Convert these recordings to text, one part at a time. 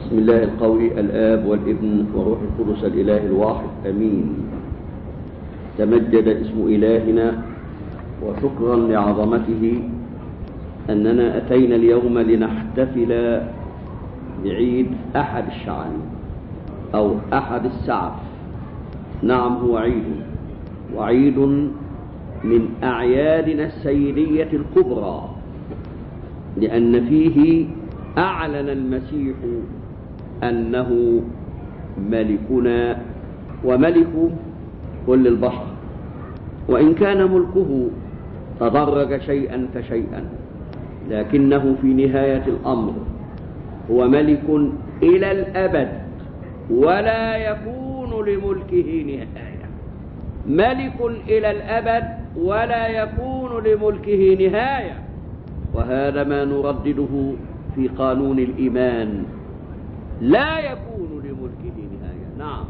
بسم الله القوي الآب والابن والروح القدس الإله الواحد أمين. تمجد اسم إلهنا وشكرا لعظمته أننا أتينا اليوم لنحتفل بعيد أحد الشعائر أو أحد السعف. نعم، هو عيد، وعيد من أعيادنا السيدية الكبرى، لأن فيه أعلن المسيح أنه ملكنا وملك كل البشر، وإن كان ملكه تدرج شيئا فشيئا، لكنه في نهاية الأمر هو ملك إلى الأبد ولا يكون لملكه نهاية. ملك إلى الأبد ولا يكون لملكه نهاية، وهذا ما نردده في قانون الإيمان: لا يكون لملكه نهاية. نعم،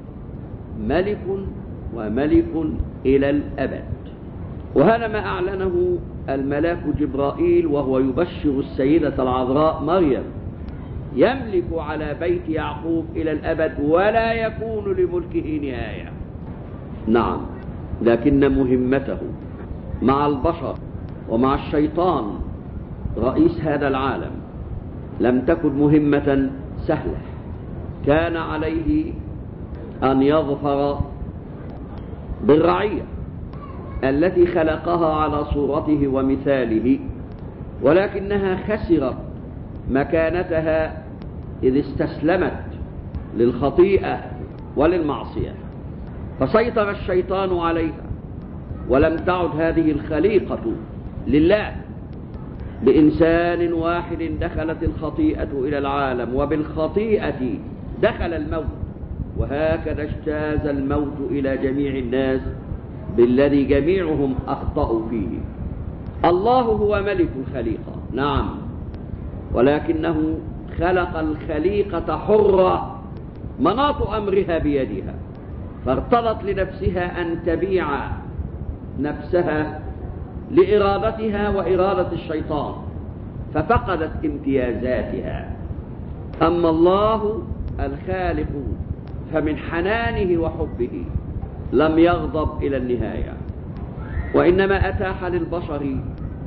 ملك وملك إلى الأبد. وهذا ما أعلنه الملاك جبرائيل وهو يبشر السيدة العذراء مريم: يملك على بيت يعقوب إلى الأبد ولا يكون لملكه نهاية. نعم، لكن مهمته مع البشر ومع الشيطان رئيس هذا العالم لم تكن مهمة سهلة. كان عليه أن يظفر بالرعية التي خلقها على صورته ومثاله، ولكنها خسرت مكانتها إذ استسلمت للخطيئة وللمعصية، فسيطر الشيطان عليها، ولم تعد هذه الخليقة لله. بإنسان واحد دخلت الخطيئة إلى العالم، وبالخطيئة دخل الموت، وهكذا اجتاز الموت إلى جميع الناس بالذي جميعهم أخطأوا فيه. الله هو ملك الخليقة، نعم، ولكنه خلق الخليقة حرة مناط أمرها بيدها، فارتضت لنفسها أن تبيع نفسها لإرادتها وإرادة الشيطان، ففقدت امتيازاتها. أما الله الخالق فمن حنانه وحبه لم يغضب إلى النهاية، وإنما أتاح للبشر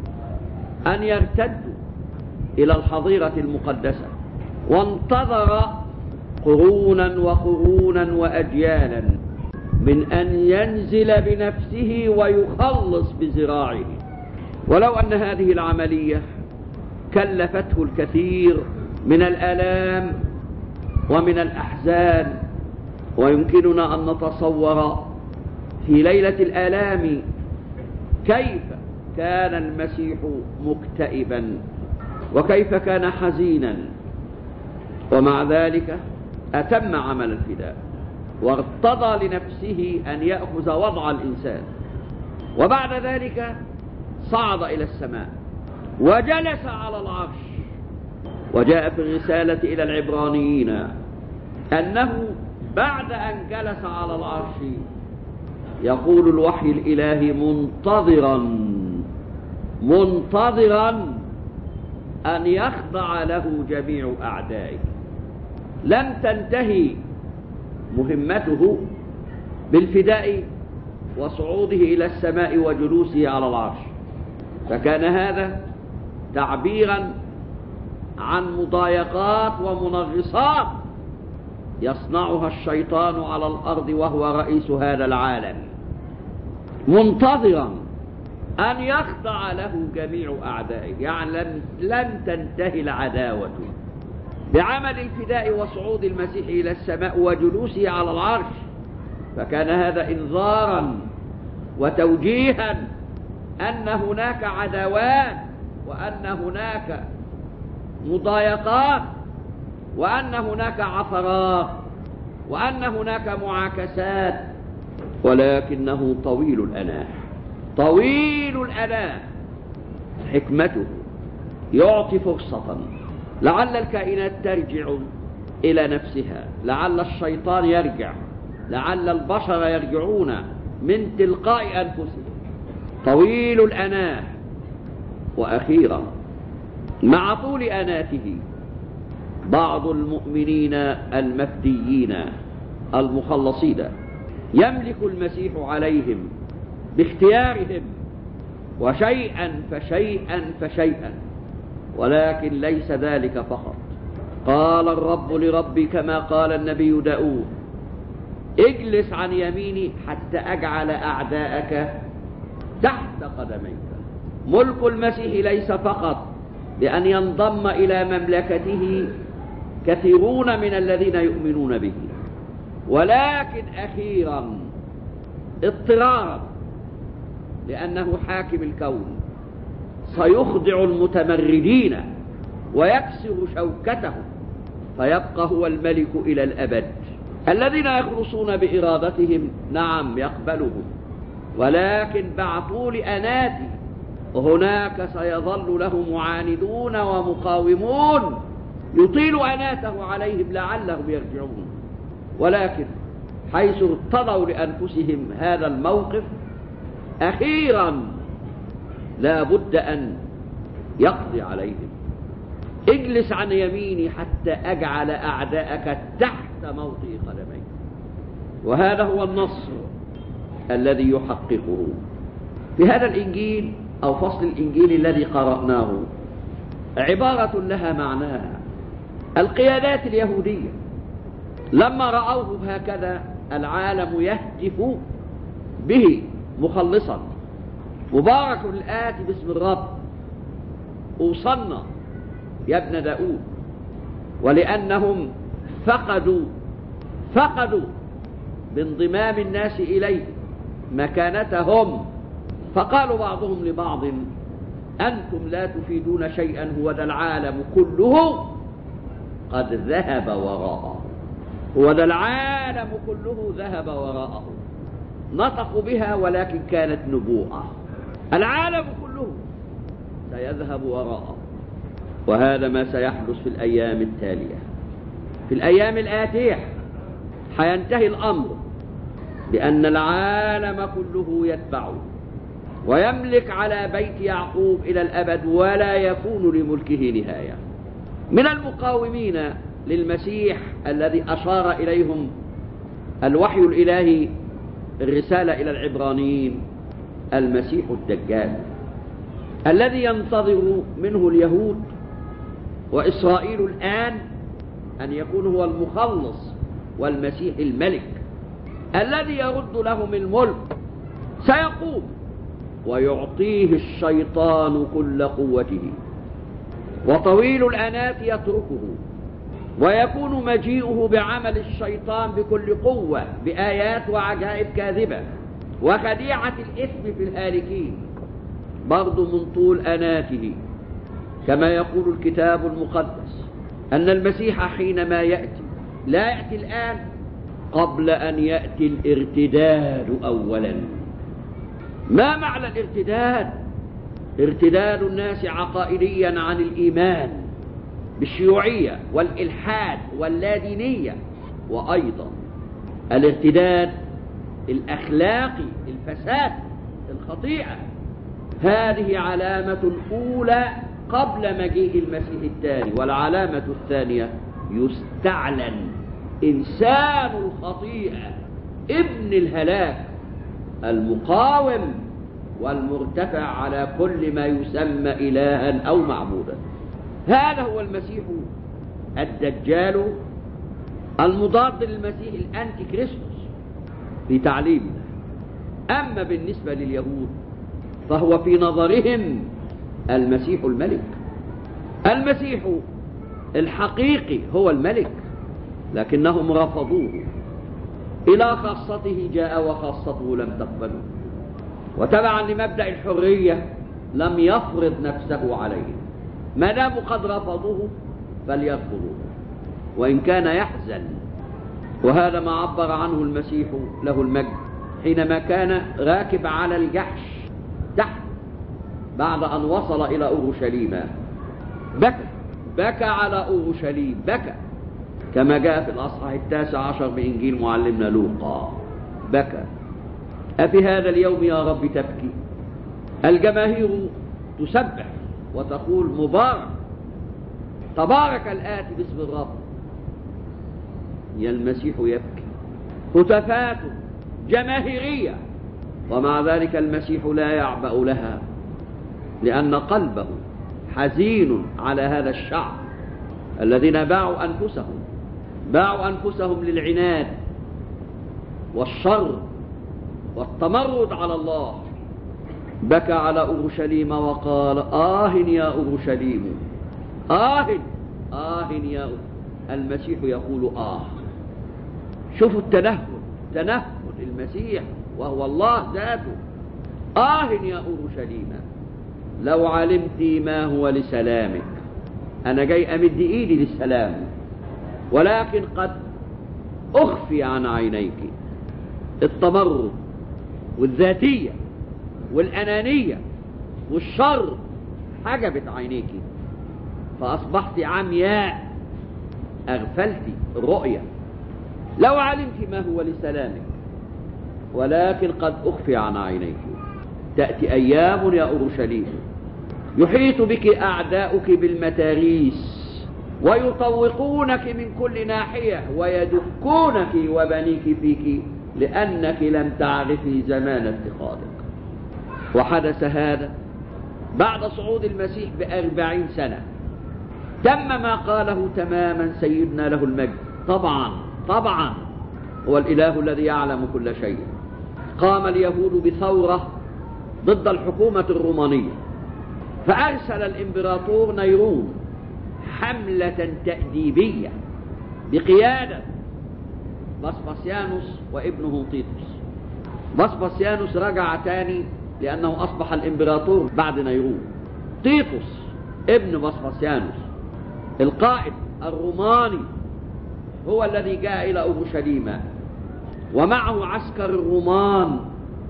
أن يرتدوا إلى الحظيرة المقدسة، وانتظر قرونا وقرونا وأجيالا من أن ينزل بنفسه ويخلص بذراعه. ولو أن هذه العملية كلفته الكثير من الآلام ومن الأحزان، ويمكننا أن نتصور في ليلة الآلام كيف كان المسيح مكتئبا وكيف كان حزينا، ومع ذلك أتم عمل الفداء وارتضى لنفسه أن يأخذ وضع الإنسان، وبعد ذلك صعد إلى السماء وجلس على العرش. وجاء في الرسالة إلى العبرانيين أنه بعد أن جلس على العرش يقول الوحي الإلهي منتظرا أن يخضع له جميع أعدائه. لم تنتهي مهمته بالفداء وصعوده إلى السماء وجلوسه على العرش، فكان هذا تعبيرا عن مضايقات ومنغصات يصنعها الشيطان على الأرض وهو رئيس هذا العالم، منتظرا أن يخضع له جميع أعدائه. يعني لن تنتهي العداوة بعمل الفداء وصعود المسيح إلى السماء وجلوسه على العرش، فكان هذا إنذارا وتوجيها أن هناك عداوات، وأن هناك مضايقات، وأن هناك عثرات، وأن هناك معاكسات، ولكنه طويل الأناة حكمته يعطي فرصة لعل الكائنات ترجع إلى نفسها، لعل الشيطان يرجع، لعل البشر يرجعون من تلقاء أنفسهم. طويل الأناة. وأخيرا مع طول أناته بعض المؤمنين المفديين المخلصين يملك المسيح عليهم باختيارهم، وشيئا فشيئا فشيئا، ولكن ليس ذلك فقط. قال الرب لربي كما قال النبي داود: اجلس عن يميني حتى أجعل أعداءك تحت قدميك. ملك المسيح ليس فقط بأن ينضم إلى مملكته كثيرون من الذين يؤمنون به، ولكن أخيرا اضطرارا لأنه حاكم الكون سيخضع المتمردين ويكسر شوكتهم، فيبقى هو الملك إلى الأبد. الذين يخلصون بإرادتهم نعم يقبلهم، ولكن مع طول أناته هناك سيظل له معاندون ومقاومون يطيل أناته عليهم لعلهم يرجعون. ولكن حيث ارتضوا لأنفسهم هذا الموقف أخيرا لا بد أن يقضي عليهم. اجلس عن يميني حتى أجعل أعداءك تحت موطئ قدميك. وهذا هو النصر الذي يحققه في هذا الإنجيل أو فصل الإنجيل الذي قرأناه. عبارة لها معناها. القيادات اليهودية لما رأوه هكذا العالم يهتف به مخلصا: مبارك الآتي باسم الرب، أوصلنا يا ابن داود. ولأنهم فقدوا بانضمام الناس إليه مكانتهم، فقالوا بعضهم لبعض: أنتم لا تفيدون شيئا، هو ذا العالم كله قد ذهب وراءه. هو ذا العالم كله ذهب وراءه. نطقوا بها ولكن كانت نبوءة. العالم كله سيذهب وراءه. وهذا ما سيحدث في الأيام التالية. في الأيام الآتية حينتهي الأمر بأن العالم كله يتبعه ويملك على بيت يعقوب إلى الأبد، ولا يكون لملكه نهاية. من المقاومين للمسيح الذي أشار إليهم الوحي الإلهي الرسالة إلى العبرانيين المسيح الدجال، الذي ينتظر منه اليهود وإسرائيل الآن أن يكون هو المخلص والمسيح الملك الذي يرد لهم الملك. سيقوم ويعطيه الشيطان كل قوته، وطويل الأنات يتركه، ويكون مجيئه بعمل الشيطان بكل قوة بآيات وعجائب كاذبة وخديعة الإثم في الهالكين، برضو من طول أناته. كما يقول الكتاب المقدس أن المسيح حينما يأتي لا يأتي الآن قبل أن يأتي الارتداد أولا. ما معنى الارتداد؟ ارتداد الناس عقائديا عن الإيمان بالشيوعية والإلحاد واللادينية، وأيضا الارتداد الأخلاقي، الفساد، الخطيئة. هذه علامة أولى قبل مجيء المسيح الثاني. والعلامة الثانية يستعلن إنسان الخطيئة ابن الهلاك المقاوم والمرتفع على كل ما يسمى إلها أو معبودا. هذا هو المسيح الدجال المضاد للمسيح الأنتي كريستوس في تعليمنا. أما بالنسبة لليهود فهو في نظرهم المسيح الملك. المسيح الحقيقي هو الملك، لكنهم رفضوه. إلى خاصته جاء وخاصته لم تقبله، وتبعا لمبدأ الحرية لم يفرض نفسه عليهم. ما دام قد رفضوه فليرفضوه وإن كان يحزن. وهذا ما عبر عنه المسيح له المجد حينما كان راكب على الجحش تحت بعد أن وصل إلى أورشليم. بكى على أورشليم، بكى كما جاء في الأصحاح 19 بإنجيل معلمنا لوقا. بكى: أفي هذا اليوم يا رب تبكي؟ الجماهير تسبح وتقول مبارك. تبارك الآتي باسم الرب، يا المسيح يبكي. هتافات جماهيرية، ومع ذلك المسيح لا يعبأ لها، لأن قلبه حزين على هذا الشعب الذين باعوا أنفسهم للعناد والشر والتمرد على الله. بكى على أورشليم وقال: آه يا أورشليم، آه يا أورشليم. المسيح يقول آه. شوفوا تنهد المسيح وهو الله ذاته. آه يا أورشليم لو علمت ما هو لسلامك. أنا جاي أمد إيدي للسلام، ولكن قد أخفي عن عينيك التمرد والذاتية والأنانية والشر، حجبت عينيك فأصبحت عمياء، أغفلت الرؤية. لو علمت ما هو لسلامك، ولكن قد أخفي عن عينيك. تأتي أيام يا أورشليم يحيط بك أعداؤك بالمتاريس، ويطوقونك من كل ناحية، ويدكونك وبنيك فيك، لأنك لم تعرفي زمان اتخاذك. وحدث هذا بعد صعود المسيح ب40 سنة. تم ما قاله تماما سيدنا له المجد. طبعا هو الإله الذي يعلم كل شيء. قام اليهود بثورة ضد الحكومة الرومانية، فأرسل الإمبراطور نيرون حملة تأديبية بقيادة فاسباسيانوس وابنه تيتوس. فاسباسيانوس رجع تاني لأنه أصبح الإمبراطور بعد نيرون. تيتوس ابن فاسباسيانوس القائد الروماني هو الذي جاء إلى أورشليم، ومعه عسكر الرومان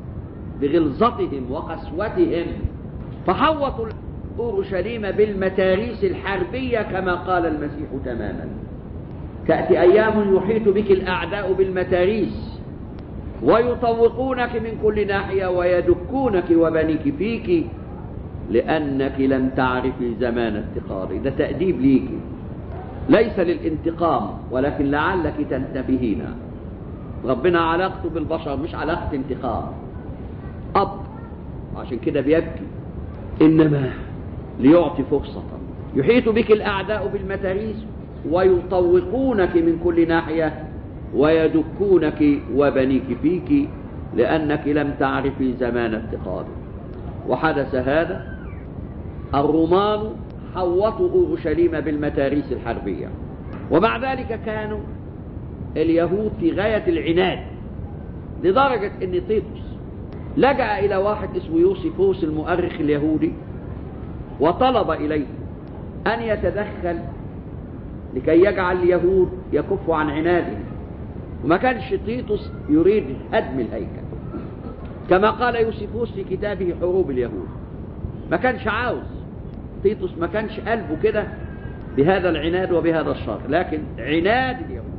بغلظتهم وقسوتهم، فحوطوا أورشليم بالمتاريس الحربية كما قال المسيح تماما. تأتي أيام يحيط بك الأعداء بالمتاريس، ويطوقونك من كل ناحية، ويدكونك وبنيك فيك، لأنك لم تعرفي زمان اتخاذي. ده تأديب ليك، ليس للانتقام، ولكن لعلك تنتبهين. ربنا علاقته بالبشر مش علاقة انتقام. أب عشان كده بيبكي، إنما ليعطي فرصة. يحيط بك الأعداء بالمتاريس، ويطوقونك من كل ناحية، ويدكونك وبنيك فيك، لأنك لم تعرفي زمان اتخاذه. وحدث هذا. الرومان حوطوا أورشليم بالمتاريس الحربية، ومع ذلك كانوا اليهود في غاية العناد، لدرجة أن تيتوس لجأ إلى واحد اسمه يوسيفوس المؤرخ اليهودي، وطلب إليه أن يتدخل لكي يجعل اليهود يكفوا عن عنادهم. وما كانش تيتوس يريد هدم الهيكل، كما قال يوسيفوس في كتابه حروب اليهود. ما كانش عاوز تيتوس، ما كانش قلبه كده بهذا العناد وبهذا الشر، لكن عناد اليهود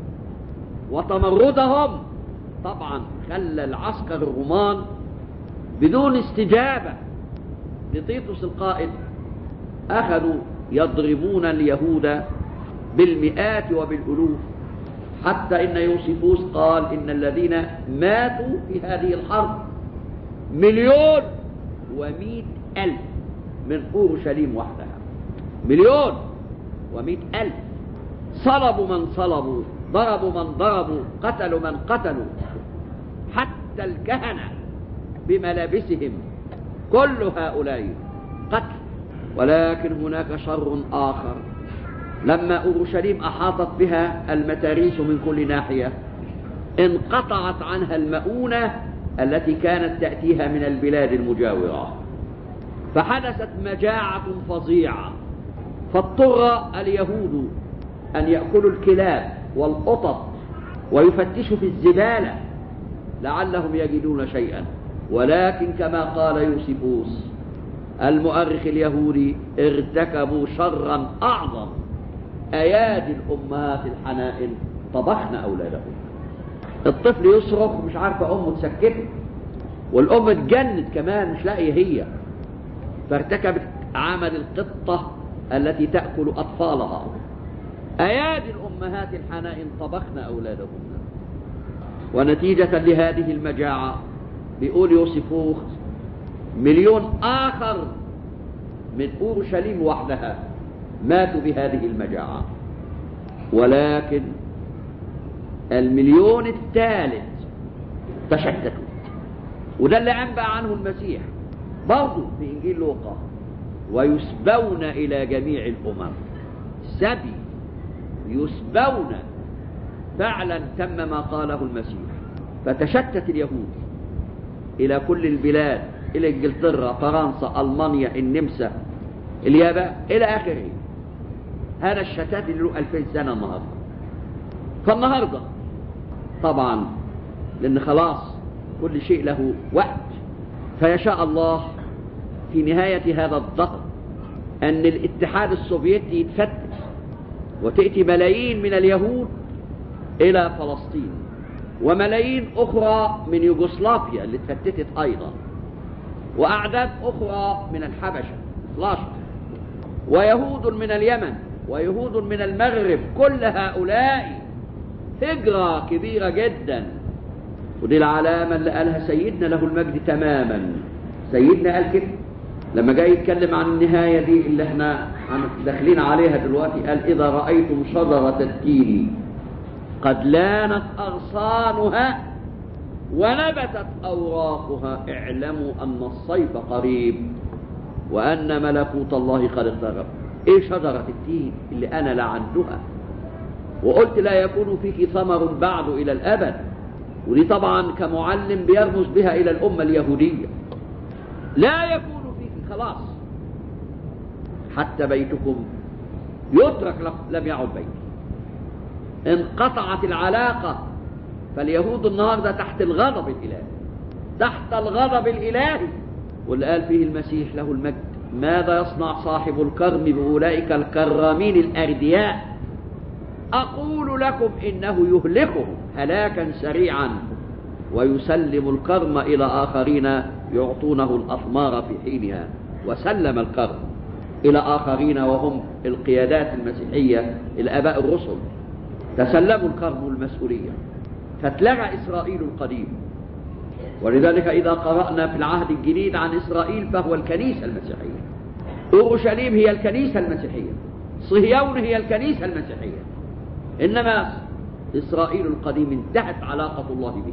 وتمردهم طبعا خلى العسكر الرومان بدون استجابة لتيتوس القائد أخذوا يضربون اليهود بالمئات وبالألوف، حتى إن يوسيفوس قال إن الذين ماتوا في هذه الحرب 1,100,000 من أورشليم وحدها. 1,100,000. صلبوا من صلبوا، ضربوا من ضربوا، قتلوا من قتلوا، حتى الكهنة بملابسهم، كل هؤلاء قتل. ولكن هناك شر آخر. لما أورشليم أحاطت بها المتاريس من كل ناحية، انقطعت عنها المؤونة التي كانت تأتيها من البلاد المجاورة، فحدثت مجاعة فظيعة، فاضطر اليهود أن يأكلوا الكلاب والقطط ويفتشوا في الزبالة لعلهم يجدون شيئا. ولكن كما قال يوسيفوس المؤرخ اليهودي، ارتكبوا شرا أعظم، أيادي الأمهات الحنائن طبخن أولادهم. الطفل يصرخ ومش عارفة أمه تسكته، والأم اتجنت كمان مش لاقية هي، فارتكبت عمل القطة التي تأكل أطفالها. أيادي الأمهات الحنائن طبخن أولادهن. ونتيجة لهذه المجاعة بيقول يوسفوخ 1,000,000 آخر من أورشليم وحدها ماتوا بهذه المجاعة. ولكن 1,000,000 الثالث تشتتوا، وده اللي أنبأ عنه المسيح برضو في إنجيل لوقا: ويسبون إلى جميع الأمم. سبي، يسبون، فعلا تم ما قاله المسيح. فتشتت اليهود إلى كل البلاد، إلى إنجلترا، فرنسا، ألمانيا، النمسا، اليابان، إلى آخره. هذا الشتات اللي له 2000 سنة النهاردة. فالنهاردة طبعا لأن خلاص كل شيء له وقت، فيشاء الله في نهاية هذا الضغط أن الاتحاد السوفيتي يتفتت وتأتي ملايين من اليهود إلى فلسطين، وملايين أخرى من يوغوسلافيا اللي اتفتتت أيضا، وأعداد أخرى من الحبشة 12، ويهود من اليمن، ويهود من المغرب. كل هؤلاء هجرة كبيرة جدا. ودي العلامة اللي قالها سيدنا له المجد تماما. سيدنا قال كده لما جاي يتكلم عن النهاية دي اللي احنا داخلين عليها دلوقتي، قال: إذا رأيتم شجرة التين قد لانت أغصانها ونبتت أوراقها اعلموا أن الصيف قريب وأن ملكوت الله قد اقترب. إيه شجرة التين اللي أنا لعنتها وقلت لا يكون فيك ثمر بعد إلى الأبد؟ ودي طبعا كمعلم بيرمز بها إلى الأمة اليهودية. لا يكون فيك، خلاص، حتى بيتكم يترك لم يعد بيتي. انقطعت العلاقة. فاليهود النهاردة تحت الغضب الإلهي، تحت الغضب الإلهي. واللي قال فيه المسيح له المجد: ماذا يصنع صاحب الكرم بأولئك الكرامين الأردياء؟ أقول لكم إنه يهلكهم هلاكا سريعا ويسلم الكرم إلى آخرين يعطونه الأثمار في حينها. وسلم الكرم إلى آخرين وهم القيادات المسيحية، الآباء الرسل، تسلموا الكرم المسؤولية. فاتلغى إسرائيل القديم. ولذلك إذا قرأنا في العهد الجديد عن إسرائيل فهو الكنيسة المسيحية. أورشليم هي الكنيسة المسيحية، صهيون هي الكنيسة المسيحية. إنما إسرائيل القديم انتهت علاقة الله به.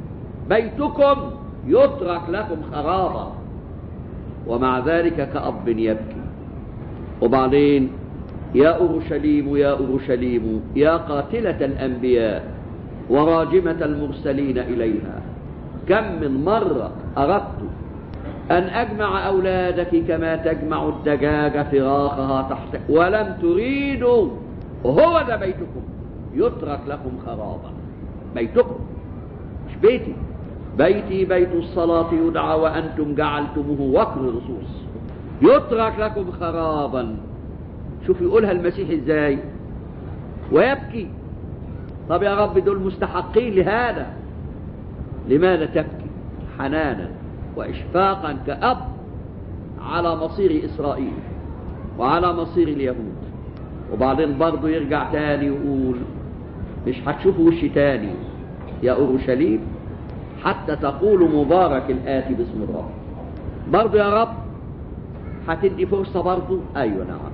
بيتكم يترك لكم خرابا. ومع ذلك كأب يبكي. وبعدين: يا أورشليم يا أورشليم يا قاتلة الأنبياء وراجمة المرسلين إليها، كم من مرة أردت أن أجمع أولادك كما تجمع الدجاجة فراخها تحت ولم تريدوا. وهو ذا بيتكم يترك لكم خرابا. بيتكم مش بيتي. بيتي بيت الصلاة يدعى وأنتم جعلتموه وكر لصوص. يترك لكم خرابا. شوف يقولها المسيح ازاي ويبكي. طب يا رب دول مستحقين لهذا، لماذا تبكي حنانا وإشفاقا كأب على مصير إسرائيل وعلى مصير اليهود؟ وبعدين برضه يرجع تاني يقول: مش هتشوفوا وشي تاني يا أورشليم حتى تقول مبارك الآتي باسم الرب. برضه يا رب هتدي فرصة برضه؟ أيوة نعم،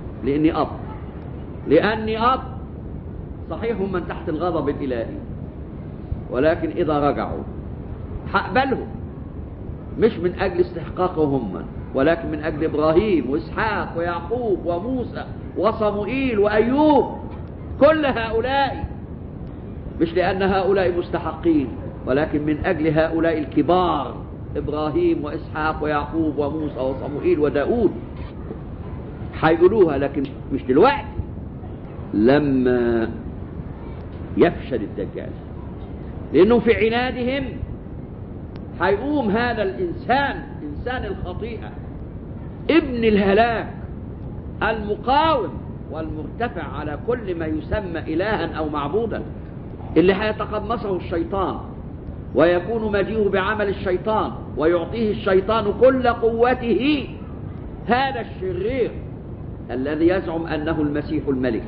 لأني أب. صحيح هم من تحت الغضب الإلهي، ولكن إذا رجعوا هقبلهم، مش من أجل استحقاقهم هم، ولكن من أجل إبراهيم وإسحاق ويعقوب وموسى وصموئيل وأيوب. كل هؤلاء، مش لأن هؤلاء مستحقين، ولكن من أجل هؤلاء الكبار: إبراهيم وإسحاق ويعقوب وموسى وصموئيل وداود. هيقولوها، لكن مش دلوقتي، لما يفشل الدجال. لأنه في عنادهم هيقوم هذا الإنسان، إنسان الخطيئة، ابن الهلاك، المقاوم والمرتفع على كل ما يسمى إلها أو معبودا، اللي هيتقمصه الشيطان ويكون مجيئه بعمل الشيطان ويعطيه الشيطان كل قوته. هذا الشرير، الذي يزعم أنه المسيح الملك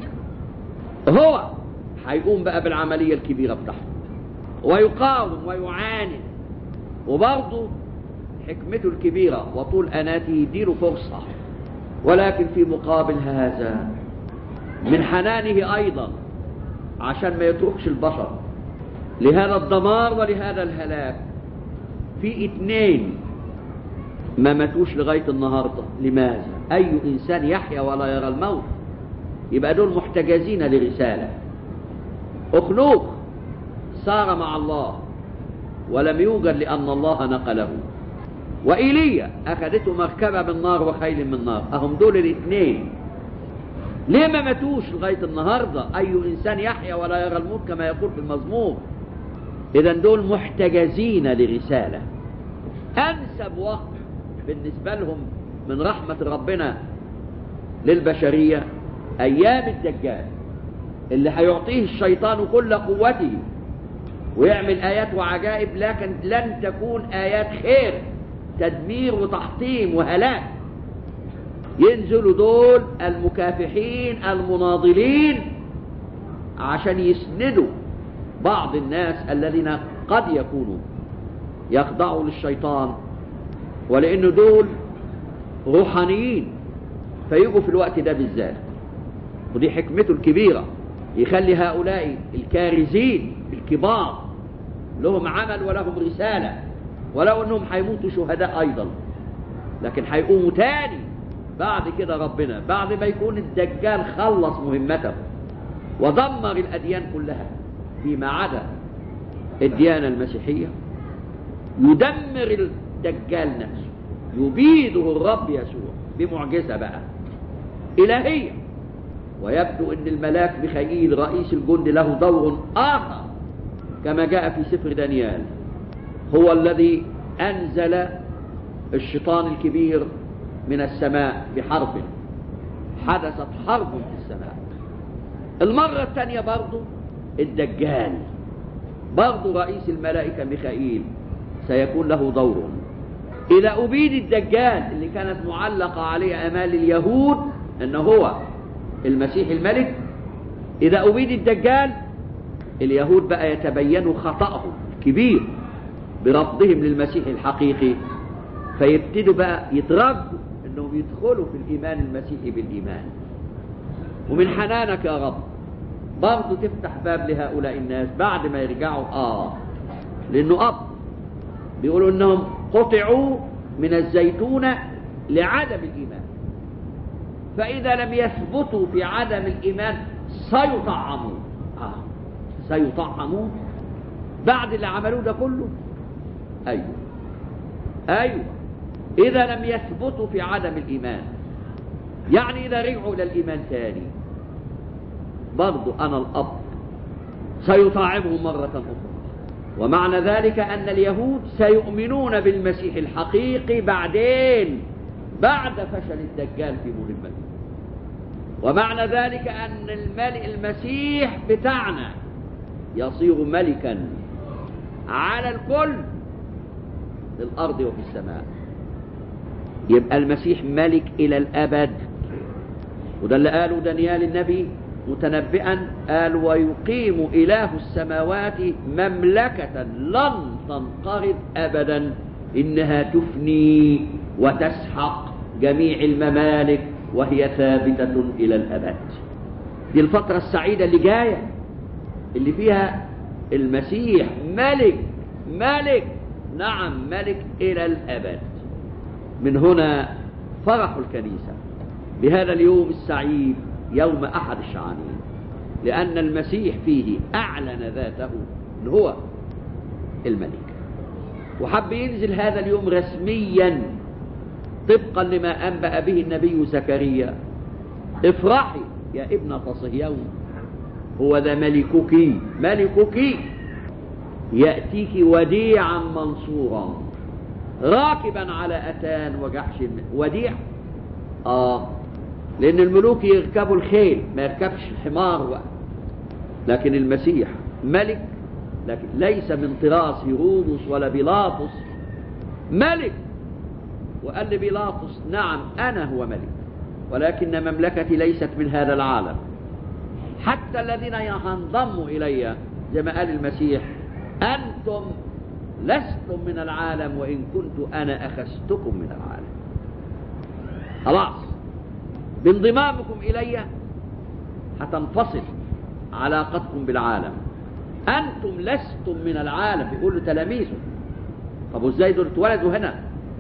هو هيقوم بقى بالعملية الكبيرة بتاعته ويقاوم ويعاند، وبرضه حكمته الكبيرة وطول أناته يديله فرصة، ولكن في مقابل هذا من حنانه أيضا عشان ما يتركش البشر لهذا الدمار ولهذا الهلاك. في 2 ما ماتوش لغاية النهاردة. لماذا؟ أي إنسان يحيا ولا يرى الموت؟ يبقى دول محتجزين لرسالة. أخنوخ سار مع الله ولم يوجد لأن الله نقله، وإيليا أخذته مركبة من نار وخيل من نار. أهم دول 2 ليه ما ماتوش لغاية النهاردة؟ أي إنسان يحيا ولا يرى الموت كما يقول في المزمور. إذن دول محتجزين لرسالة. أنسب وقت بالنسبة لهم من رحمة ربنا للبشرية أيام الدجال اللي هيعطيه الشيطان كل قوته ويعمل آيات وعجائب، لكن لن تكون آيات خير، تدمير وتحطيم وهلاك. ينزلوا دول المكافحين المناضلين عشان يسندوا بعض الناس الذين قد يكونوا يخضعوا للشيطان، ولأن دول روحانيين فيجوا في الوقت ده بالذات. ودي حكمته الكبيرة، يخلي هؤلاء الكارزين الكبار لهم عمل ولهم رسالة، ولو أنهم هيموتوا شهداء أيضا، لكن هيقوموا تاني بعد كده ربنا بعد ما يكون الدجال خلص مهمته ودمر الأديان كلها فيما عدا الديانة المسيحية. يدمر الدجال نفسه، يبيده الرب يسوع بمعجزة بقى إلهية. ويبدو أن الملاك ميخائيل رئيس الجند له دور آخر كما جاء في سفر دانيال، هو الذي أنزل الشيطان الكبير من السماء بحرب. حدثت حرب في السماء. المرة الثانية برضو الدجال، برضو رئيس الملائكة ميخائيل سيكون له دور. إذا أبيد الدجال اللي كانت معلقة عليه أمال اليهود أنه هو المسيح الملك، إذا أبيد الدجال اليهود بقى يتبينوا خطأهم الكبير برفضهم للمسيح الحقيقي، فيبتدوا بقى يترجوا أنهم يدخلوا في الإيمان المسيحي بالإيمان. ومن حنانك يا رب برضو تفتح باب لهؤلاء الناس بعد ما يرجعوا لأنه بيقولوا أنهم قطعوا من الزيتونة لعدم الإيمان، فإذا لم يثبتوا في عدم الإيمان سيطعمون. سيطعمون بعد اللي عملوه ده كله. أيوة إذا لم يثبتوا في عدم الإيمان، يعني إذا رجعوا إلى الإيمان تاني برضو أنا الأب سيطعمهم مرة أخرى. ومعنى ذلك أن اليهود سيؤمنون بالمسيح الحقيقي بعدين بعد فشل الدجال في مهمته. ومعنى ذلك أن المسيح بتاعنا يصير ملكا على الكل في الأرض وفي السماء. يبقى المسيح ملك إلى الأبد. وده اللي قاله دانيال النبي متنبئا، قال ويقيم إله السماوات مملكة لن تنقرض أبدا، إنها تفني وتسحق جميع الممالك وهي ثابتة إلى الأبد. دي الفترة السعيدة اللي جاية اللي فيها المسيح ملك نعم ملك إلى الأبد. من هنا فرح الكنيسة بهذا اليوم السعيد يوم أحد الشعانين، لأن المسيح فيه أعلن ذاته أنه هو الملك، وحب ينزل هذا اليوم رسميا طبقا لما أنبأ به النبي زكريا: افرحي يا ابنة صهيون، هو ذا ملكك يأتيك وديعا منصورا راكبا على أتان وجحش. وديع لأن الملوك يركبوا الخيل ما يركبش الحمار لكن المسيح ملك، لكن ليس من طراز هيرودس ولا بيلاطس، ملك. وقال لبيلاطس: نعم أنا هو ملك. ولكن مملكتي ليست من هذا العالم. حتى الذين ينضموا إلي زي ما قال المسيح: أنتم لستم من العالم وإن كنت أنا أخذتكم من العالم. خلاص، بانضمامكم إلي هتنفصل علاقتكم بالعالم. أنتم لستم من العالم، بيقول لتلاميذه. طب وإزاي دول اتولدوا هنا؟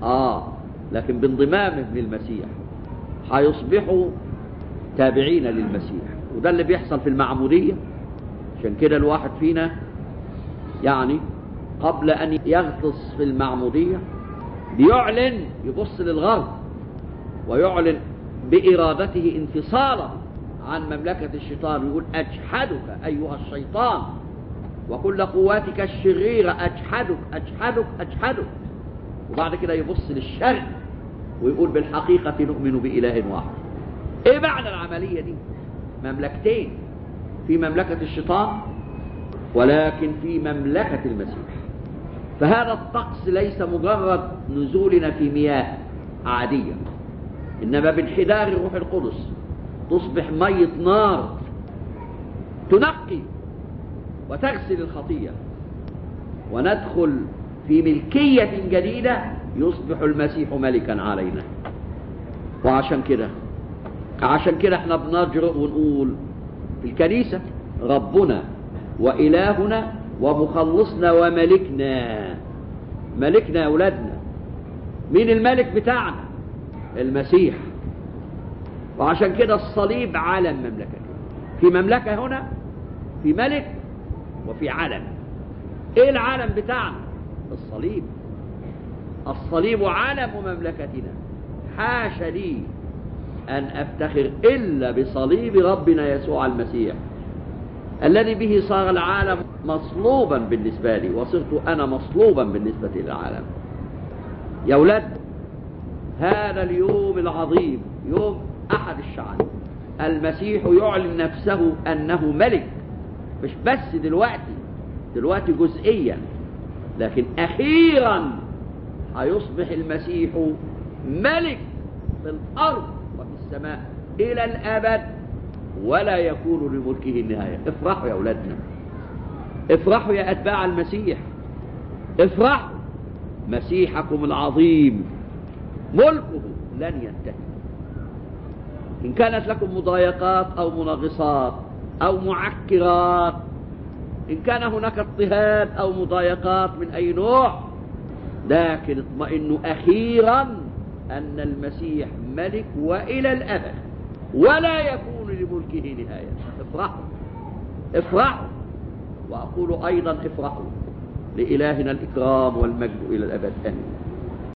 لكن بانضمامهم للمسيح هيصبحوا تابعين للمسيح، وده اللي بيحصل في المعمودية. عشان كده الواحد فينا يعني قبل أن يغطس في المعمودية بيعلن، يبص للغرب ويعلن بإرادته انفصاله عن مملكة الشيطان، ويقول: أجحدك أيها الشيطان وكل قواتك الشريرة، أجحدك أجحدك أجحدك. وبعد كده يبص للشرق ويقول: بالحقيقة نؤمن بإله واحد. إيه معنى العملية دي؟ مملكتين، في مملكة الشيطان ولكن في مملكة المسيح. فهذا الطقس ليس مجرد نزولنا في مياه عادية، إنما بانحدار الروح القدس تصبح مية نار تنقي وتغسل الخطية، وندخل في ملكية جديدة، يصبح المسيح ملكا علينا. وعشان كده احنا بنجرؤ ونقول في الكنيسة: ربنا وإلهنا ومخلصنا وملكنا. ملكنا يا أولادنا. مين الملك بتاعنا؟ المسيح. وعشان كده الصليب علم مملكته. في مملكة هنا، في ملك وفي علم. ايه العالم بتاعنا؟ الصليب. الصليب علم مملكتنا. حاشا لي أن أفتخر إلا بصليب ربنا يسوع المسيح، الذي به صار العالم مصلوبا بالنسبة لي، وصرت أنا مصلوبا بالنسبة للعالم. يا أولاد، هذا اليوم العظيم، يوم أحد الشعب، المسيح يعلن نفسه أنه ملك، مش بس دلوقتي جزئيا، لكن أخيرا هيصبح المسيح ملك في الأرض وفي السماء إلى الأبد، ولا يكون لملكه النهاية. افرحوا يا أولادنا، افرحوا يا أتباع المسيح، افرحوا. مسيحكم العظيم ملكه لن ينتهي. إن كانت لكم مضايقات أو منغصات أو معكرات، إن كان هناك اضطهاد أو مضايقات من أي نوع، لكن اطمئنوا أخيرا أن المسيح ملك وإلى الأبد، ولا يكون لملكه نهاية. افرحوا افرحوا. وأقول أيضا: افرحوا. لإلهنا الإكرام والمجد إلى الأبد. آمين.